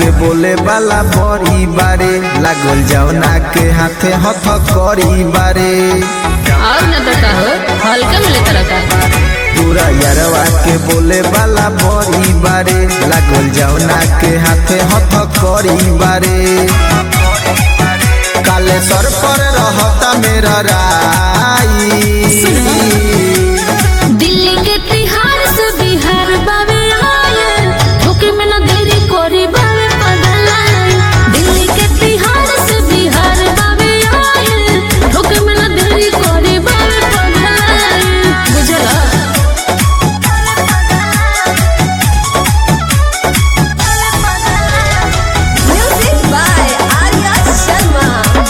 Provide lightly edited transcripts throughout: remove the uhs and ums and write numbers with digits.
के बोले वाला बड़ी बारे लागल जौना के हाथे हथ करी बारे और न तो का हो हल्का में लेकर रखा पूरा यारवा के बोले वाला बड़ी बारे लागल जौना के हाथे हथ करी बारे काले सर पर रहता मेरा राई दिल्ली के तिहार से बिहार बावे आए ठोके में न देरी कोरी बावे पगलाई दिल्ली के तिहार से बिहार बावे आए ठोके में न देरी कोरी बावे पगलाई बुझला Music by Arya Sharma.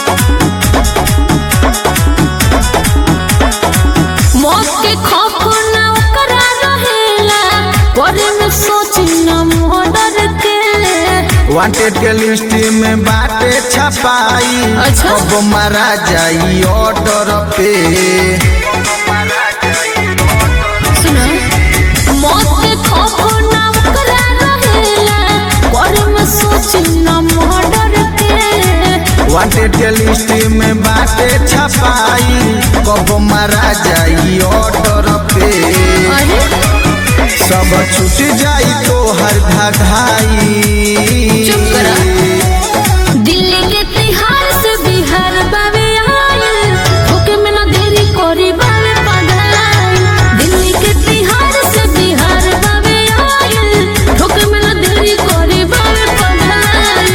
मौत के खौफ न ओकरा रहेला करे में सोची न मोहर के वांटेड के लिस्ट में बाटे छपाई अच्छा। अब मारा जाई ऑर्डर पे सुना मौत के खौफ न ओकरा रहेला करे में सोची न मोहर के वांटेड के लिस्ट में बाटे छपाई कब मारा जाई ऑर्डर पे अरे सब छूट जाई तो हर धाई चुप करा दिल्ली के तिहार से बिहार बावे आए ठोके में न देरी कोरी बावे पगलाई दिल्ली के तिहार से बिहार बावे आए ठोके में न देरी कोरी बावे पगलाई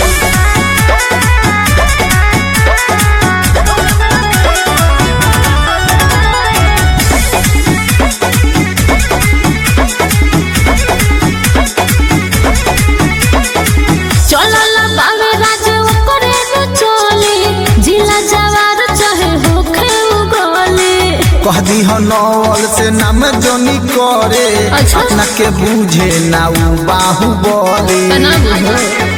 चलल बावे राज ओकरे न चले जिला जवार चाहे होखे उगले कह दी हो नौल से नाम जोनी करे अच्छा। अपना के बूझे ना उ बाहुबली बना बुझो